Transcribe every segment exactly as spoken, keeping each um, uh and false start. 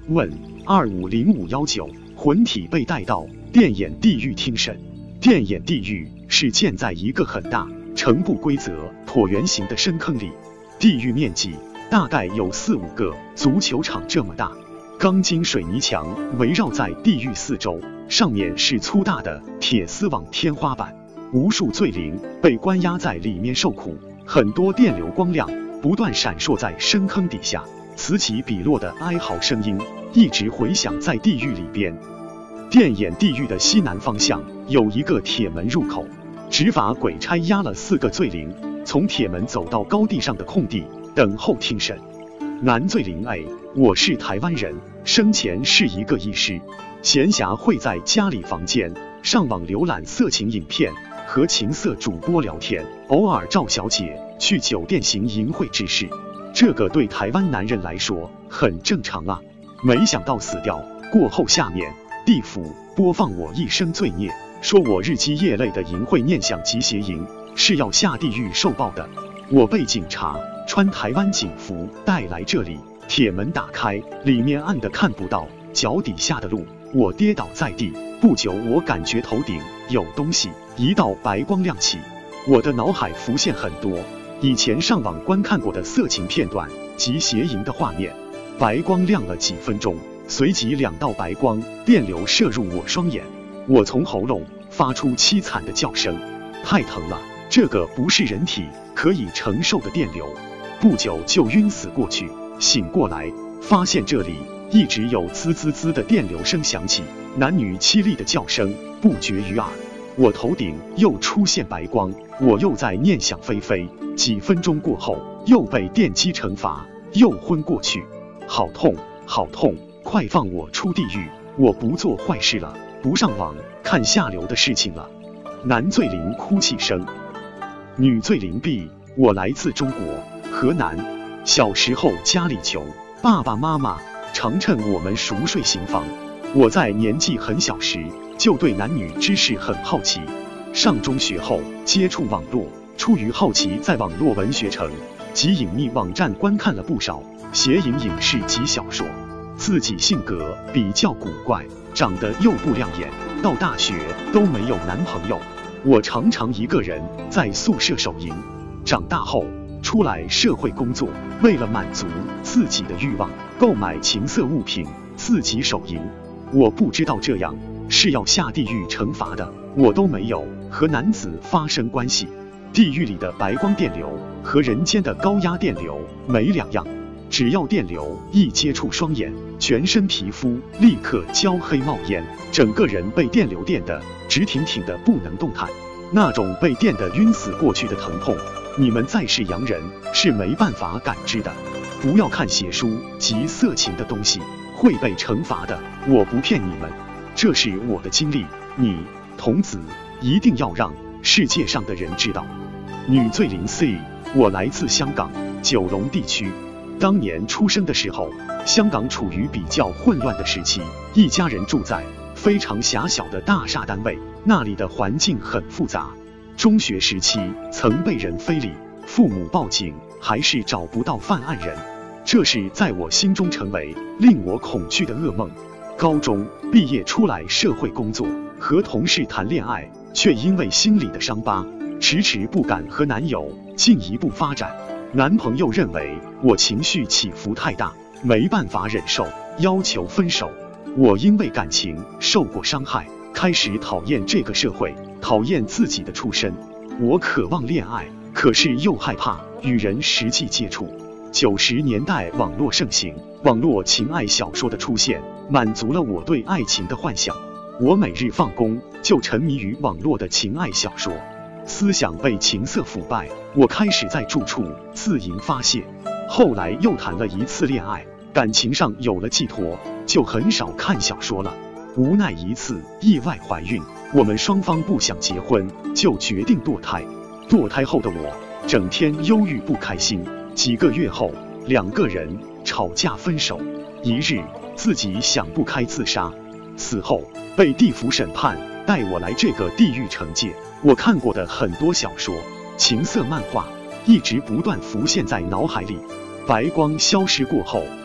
问二五零五一九，魂体被带到电眼地狱听审。电眼地狱是建在一个很大、呈不规则、椭圆形的深坑里，地狱面积大概有四五个足球场这么大。钢筋水泥墙围绕在地狱四周，上面是粗大的铁丝网天花板，无数罪灵被关押在里面受苦，很多电流光亮不断闪烁在深坑底下，此起彼落的哀嚎声音一直回响在地狱里边。电眼地狱的西南方向有一个铁门入口，执法鬼差押了四个罪灵，从铁门走到高地上的空地等候听审。男罪灵 A， 我是台湾人，生前是一个医师，闲暇会在家里房间上网浏览色情影片，和情色主播聊天，偶尔赵小姐去酒店行淫秽之事，这个对台湾男人来说很正常啊。没想到死掉过后，下面地府播放我一生罪孽，说我日积月累的淫秽念想及邪淫是要下地狱受报的。我被警察穿台湾警服带来这里，铁门打开，里面暗的看不到脚底下的路，我跌倒在地，不久我感觉头顶有东西，一道白光亮起，我的脑海浮现很多以前上网观看过的色情片段及邪淫的画面。白光亮了几分钟，随即两道白光电流射入我双眼，我从喉咙发出凄惨的叫声，太疼了，这个不是人体可以承受的电流，不久就晕死过去。醒过来发现这里一直有滋滋滋的电流声响起，男女凄厉的叫声不绝于耳。我头顶又出现白光，我又在念想飞飞，几分钟过后又被电击惩罚，又昏过去，好痛好痛，快放我出地狱，我不做坏事了，不上网看下流的事情了。男罪灵哭泣声。女罪灵 B， 我来自中国河南，小时候家里穷，爸爸妈妈常趁我们熟睡行房。我在年纪很小时就对男女之事很好奇，上中学后接触网络，出于好奇在网络文学城及隐秘网站观看了不少邪淫影视及小说。自己性格比较古怪，长得又不亮眼，到大学都没有男朋友，我常常一个人在宿舍手淫。长大后出来社会工作，为了满足自己的欲望，购买情色物品，自己手淫。我不知道这样是要下地狱惩罚的，我都没有和男子发生关系。地狱里的白光电流和人间的高压电流没两样，只要电流一接触双眼，全身皮肤立刻焦黑冒烟，整个人被电流电得直挺挺的不能动弹，那种被电得晕死过去的疼痛，你们在世洋人是没办法感知的。不要看邪书及色情的东西，会被惩罚的，我不骗你们，这是我的经历，你童子一定要让世界上的人知道。女罪灵 C， 我来自香港九龙地区，当年出生的时候，香港处于比较混乱的时期，一家人住在非常狭小的大厦单位，那里的环境很复杂。中学时期曾被人非礼，父母报警还是找不到犯案人，这是在我心中成为令我恐惧的噩梦。高中毕业出来社会工作，和同事谈恋爱，却因为心里的伤疤，迟迟不敢和男友进一步发展。男朋友认为我情绪起伏太大，没办法忍受，要求分手。我因为感情受过伤害，开始讨厌这个社会，讨厌自己的出身。我渴望恋爱，可是又害怕与人实际接触。九十年代网络盛行，网络情爱小说的出现，满足了我对爱情的幻想。我每日放工就沉迷于网络的情爱小说，思想被情色腐败，我开始在住处自淫发泄。后来又谈了一次恋爱，感情上有了寄托，就很少看小说了。无奈一次意外怀孕，我们双方不想结婚，就决定堕胎。堕胎后的我整天忧郁不开心，几个月后两个人吵架分手。一日自己想不开自杀，死后被地府审判，带我来这个地狱惩戒。我看过的很多小说、情色漫画一直不断浮现在脑海里。白光消失过后，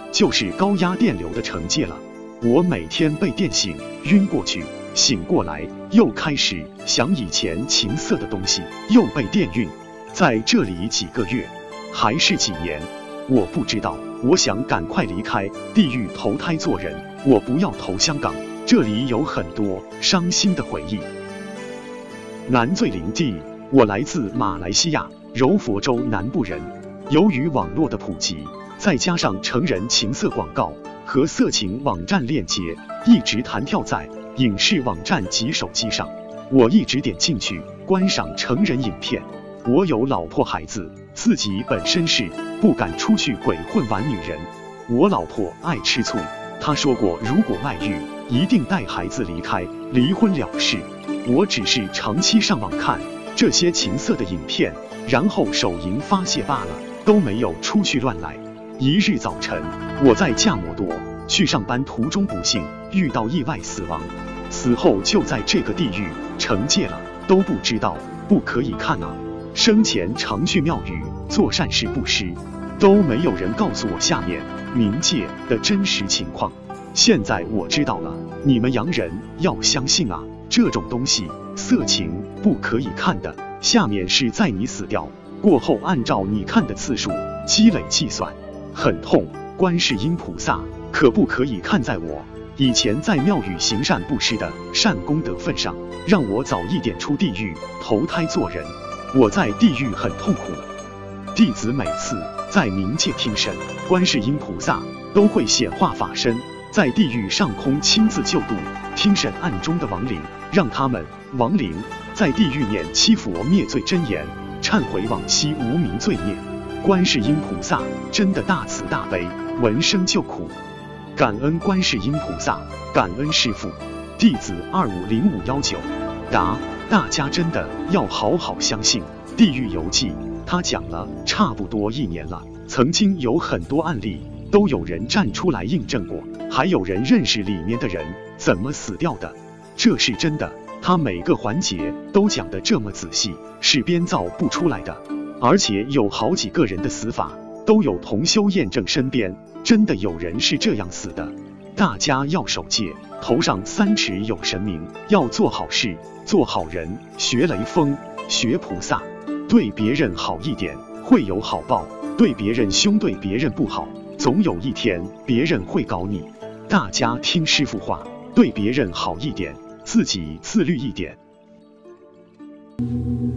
就是高压电流的惩戒了。我每天被电醒，晕过去，醒过来，又开始想以前情色的东西，又被电晕。在这里几个月，还是几年，我不知道。我想赶快离开地狱投胎做人，我不要投香港，这里有很多伤心的回忆。男最灵地，我来自马来西亚柔佛州南部人。由于网络的普及，再加上成人情色广告和色情网站链接一直弹跳在影视网站及手机上，我一直点进去观赏成人影片。我有老婆孩子，自己本身是不敢出去鬼混玩女人。我老婆爱吃醋，她说过如果外遇，一定带孩子离开，离婚了事。我只是长期上网看这些情色的影片，然后手淫发泄罢了，都没有出去乱来。一日早晨，我在驾摩托去上班途中不幸遇到意外死亡，死后就在这个地狱惩戒了，都不知道，不可以看啊！生前常去庙宇做善事布施，都没有人告诉我下面冥界的真实情况。现在我知道了，你们洋人要相信啊，这种东西色情不可以看的，下面是在你死掉过后按照你看的次数积累计算，很痛。观世音菩萨可不可以看在我以前在庙宇行善布施的善功德份上，让我早一点出地狱投胎做人？我在地狱很痛苦。弟子每次在冥界听神，观世音菩萨都会显化法身，在地狱上空亲自救度听审案中的亡灵，让他们亡灵在地狱念七佛灭罪真言，忏悔往昔无名罪孽。观世音菩萨真的大慈大悲，闻声救苦。感恩观世音菩萨，感恩师父。弟子二五零五一九。答：大家真的要好好相信《地狱游记》，他讲了差不多一年了，曾经有很多案例都有人站出来印证过，还有人认识里面的人怎么死掉的，这是真的。他每个环节都讲得这么仔细，是编造不出来的。而且有好几个人的死法都有同修验证，身边真的有人是这样死的。大家要守戒，头上三尺有神明，要做好事，做好人，学雷锋，学菩萨，对别人好一点，会有好报；对别人凶，对别人不好，总有一天别人会搞你。大家听师父话，对别人好一点，自己自律一点。